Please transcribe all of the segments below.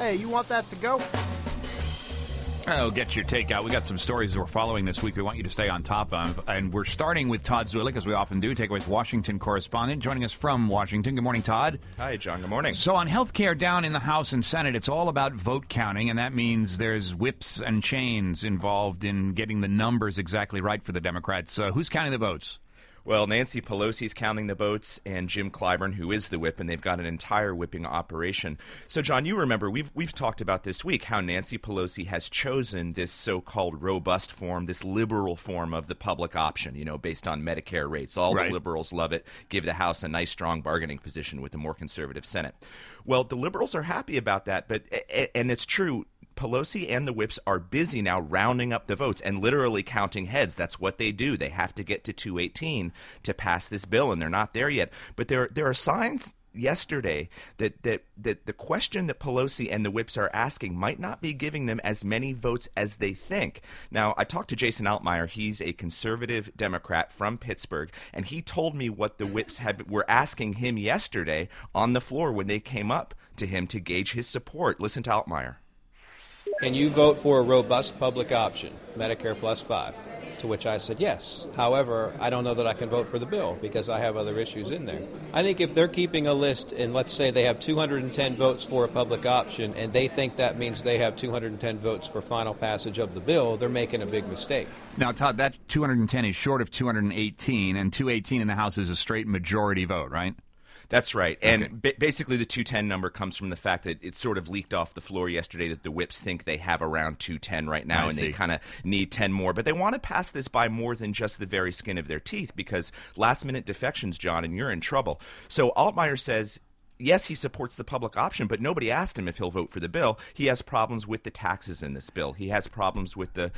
Hey, you want that to go? Oh, get your takeout. We got some stories we're following this week we want you to stay on top of. And we're starting with Todd Zulik, as we often do, Takeaway's Washington correspondent, joining us from Washington. Good morning, Todd. Hi, John. Good morning. So on health care down in the House and Senate, it's all about vote counting, and that means there's whips and chains involved in getting the numbers exactly right for the Democrats. Who's counting the votes? Well, Nancy Pelosi's counting the votes, and Jim Clyburn, who is the whip, and they've got an entire whipping operation. So, John, you remember we've talked about this week how Nancy Pelosi has chosen this so-called robust form, this liberal form of the public option, based on Medicare rates. All right. The liberals love it, give the House a nice, strong bargaining position with a more conservative Senate. Well, the liberals are happy about that, and it's true. Pelosi and the whips are busy now rounding up the votes and literally counting heads. That's what they do. They have to get to 218 to pass this bill, and they're not there yet. But there are signs yesterday that the question that Pelosi and the whips are asking might not be giving them as many votes as they think. Now, I talked to Jason Altmaier. He's a conservative Democrat from Pittsburgh, and he told me what the whips were asking him yesterday on the floor when they came up to him to gauge his support. Listen to Altmaier. Can you vote for a robust public option, Medicare plus 5? To which I said yes. However, I don't know that I can vote for the bill because I have other issues in there. I think if they're keeping a list and let's say they have 210 votes for a public option and they think that means they have 210 votes for final passage of the bill, they're making a big mistake. Now, Todd, that 210 is short of 218, and 218 in the House is a straight majority vote, right? That's right. Okay. And basically the 210 number comes from the fact that it sort of leaked off the floor yesterday that the whips think they have around 210 right now, and they kind of need 10 more. But they want to pass this by more than just the very skin of their teeth because last-minute defections, John, and you're in trouble. So Altmaier says, yes, he supports the public option, but nobody asked him if he'll vote for the bill. He has problems with the taxes in this bill. He has problems with the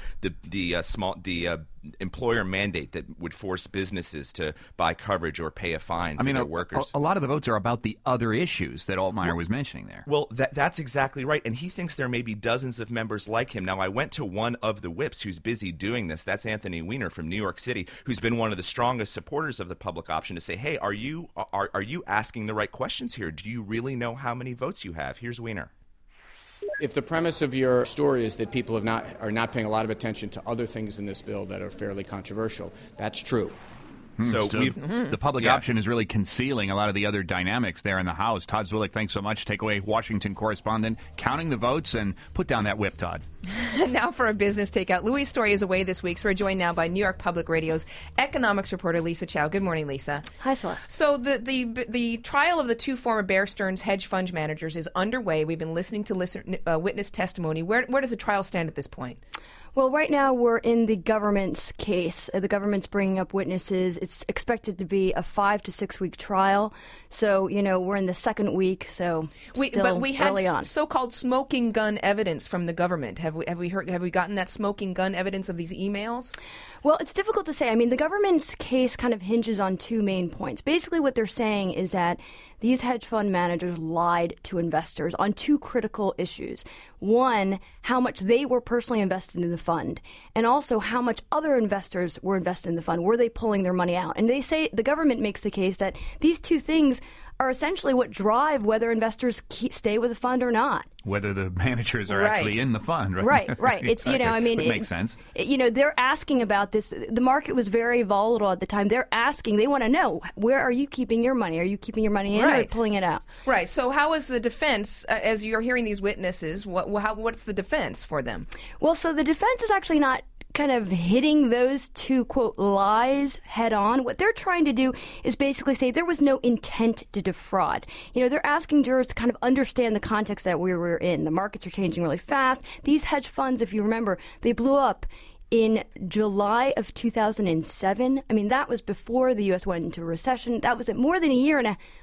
employer mandate that would force businesses to buy coverage or pay a fine for their workers. A lot of the votes are about the other issues that Altmaier was mentioning there. Well, that's exactly right, and he thinks there may be dozens of members like him. Now, I went to one of the whips who's busy doing this. That's Anthony Weiner from New York City, who's been one of the strongest supporters of the public option, to say, hey, are you asking the right questions here? Do you really know how many votes you have? Here's Weiner. If the premise of your story is that people are not paying a lot of attention to other things in this bill that are fairly controversial, that's true. So the public option is really concealing a lot of the other dynamics there in the House. Todd Zulik, thanks so much. Takeaway Washington correspondent, counting the votes, and put down that whip, Todd. Now for a business takeout. Louis' Story is away this week, so we're joined now by New York Public Radio's economics reporter, Lisa Chow. Good morning, Lisa. Hi, Celeste. So the trial of the two former Bear Stearns hedge fund managers is underway. We've been listening to witness testimony. Where does the trial stand at this point? Well, right now we're in the government's case. The government's bringing up witnesses. It's expected to be a 5 to 6 week trial. So, we're in the second week, so but we had early on. So-called smoking gun evidence from the government. Have we gotten that smoking gun evidence of these emails? Well, it's difficult to say. I mean, the government's case kind of hinges on two main points. Basically, what they're saying is that these hedge fund managers lied to investors on two critical issues. One, how much they were personally invested in the fund, and also how much other investors were invested in the fund. Were they pulling their money out? And they say, the government makes the case that these two things are essentially what drive whether investors stay with the fund or not. Whether the managers are actually in the fund, right? Right. It's, It makes sense. They're asking about this. The market was very volatile at the time. They're asking, they want to know, where are you keeping your money? Are you keeping your money in or pulling it out? Right. So how is the defense, as you're hearing these witnesses, what's the defense for them? Well, so the defense is actually not kind of hitting those two, quote, lies head on. What they're trying to do is basically say there was no intent to defraud. They're asking jurors to kind of understand the context that we were in. The markets are changing really fast. These hedge funds, if you remember, they blew up in July of 2007. I mean, that was before the U.S. went into a recession. That was more than a year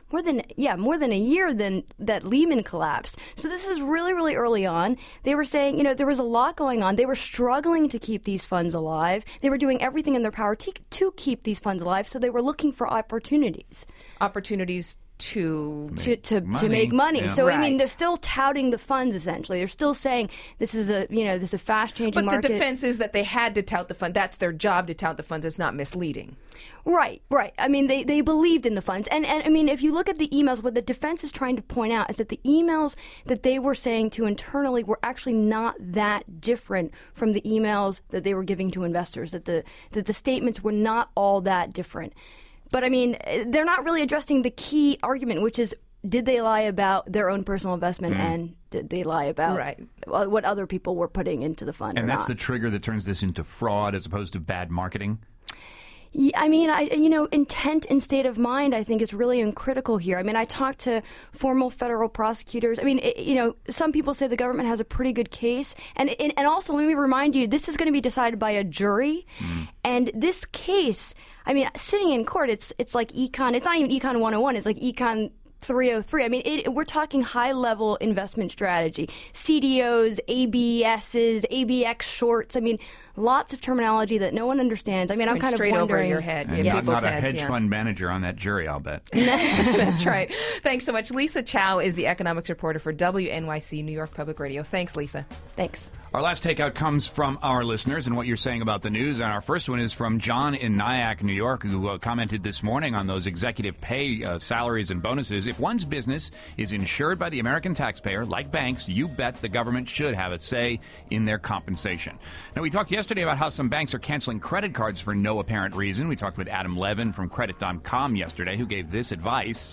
than that Lehman collapsed. So this is really, really early on. They were saying, there was a lot going on. They were struggling to keep these funds alive. They were doing everything in their power to keep these funds alive. So they were looking for opportunities. Opportunities to make money. Yeah. So I mean, Right. they're still touting the funds. Essentially, they're still saying this is a fast changing market. But the defense is that they had to tout the fund. That's their job to tout the funds. It's not misleading. Right. I mean, they believed in the funds. And I mean, if you look at the emails, what the defense is trying to point out is that the emails that they were saying to internally were actually not that different from the emails that they were giving to investors, that the statements were not all that different. But I mean, they're not really addressing the key argument, which is, did they lie about their own personal investment and did they lie about what other people were putting into the fund? And or that's not? the trigger that turns this into fraud as opposed to bad marketing? Yeah, I mean, intent and state of mind, I think, is really critical here. I mean, I talked to formal federal prosecutors. I mean, some people say the government has a pretty good case. And also, let me remind you, this is going to be decided by a jury. And this case, I mean, sitting in court, it's like econ. It's not even econ 101. It's like econ 303. I mean, we're talking high-level investment strategy, CDOs, ABSs, ABX shorts. I mean, lots of terminology that no one understands. I mean, I'm kind of straight wondering. over your head. And in not people's a heads, hedge fund manager on that jury, I'll bet. That's right. Thanks so much. Lisa Chow is the economics reporter for WNYC New York Public Radio. Thanks, Lisa. Thanks. Our last takeout comes from our listeners and what you're saying about the news. And our first one is from John in Nyack, New York, who commented this morning on those executive pay salaries and bonuses. If one's business is insured by the American taxpayer, like banks, you bet the government should have a say in their compensation. Now, we talked yesterday about how some banks are canceling credit cards for no apparent reason. We talked with Adam Levin from Credit.com yesterday, who gave this advice.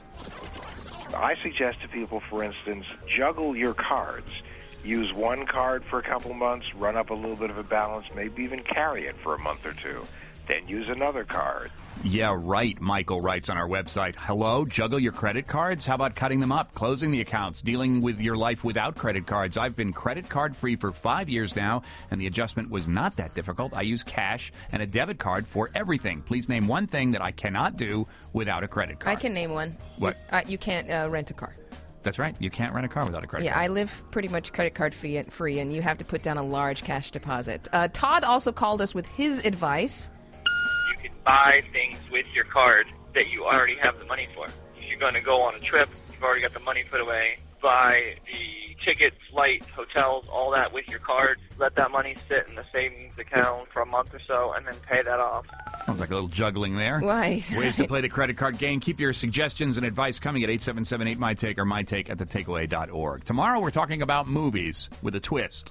I suggest to people, for instance, juggle your cards. Use one card for a couple months, run up a little bit of a balance, maybe even carry it for a month or two. Then use another card. Yeah, right, Michael writes on our website. Hello, juggle your credit cards? How about cutting them up, closing the accounts, dealing with your life without credit cards? I've been credit card free for 5 years now, and the adjustment was not that difficult. I use cash and a debit card for everything. Please name one thing that I cannot do without a credit card. I can name one. What? You can't rent a car. That's right. You can't rent a car without a credit card. Yeah, I live pretty much credit card free, and you have to put down a large cash deposit. Todd also called us with his advice. You can buy things with your card that you already have the money for. If you're going to go on a trip, you've already got the money put away. Buy the ticket, flight, hotels, all that with your card. Let that money sit in the savings account for a month or so, and then pay that off. Sounds like a little juggling there. Right. Ways to play the credit card game. Keep your suggestions and advice coming at 877-8MyTake or mytake@thetakeaway.org. Tomorrow we're talking about movies with a twist.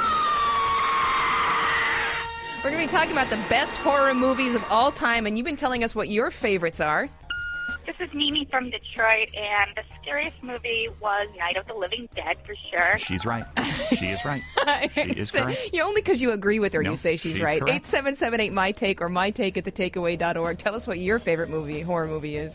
We're going to be talking about the best horror movies of all time, and you've been telling us what your favorites are. This is Mimi from Detroit, and the scariest movie was Night of the Living Dead, for sure. She's right. She is right. She is correct. Only because you agree with her, No, you say she's she's right. correct. 877-8MyTake or mytake@thetakeaway.org. Tell us what your favorite horror movie is.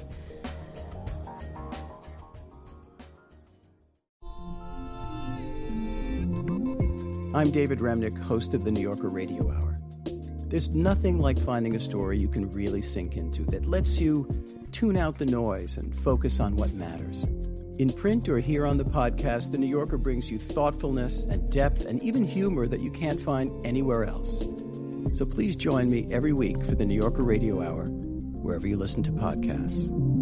I'm David Remnick, host of the New Yorker Radio Hour. There's nothing like finding a story you can really sink into that lets you tune out the noise and focus on what matters. In print or here on the podcast, The New Yorker brings you thoughtfulness and depth and even humor that you can't find anywhere else. So please join me every week for The New Yorker Radio Hour, wherever you listen to podcasts.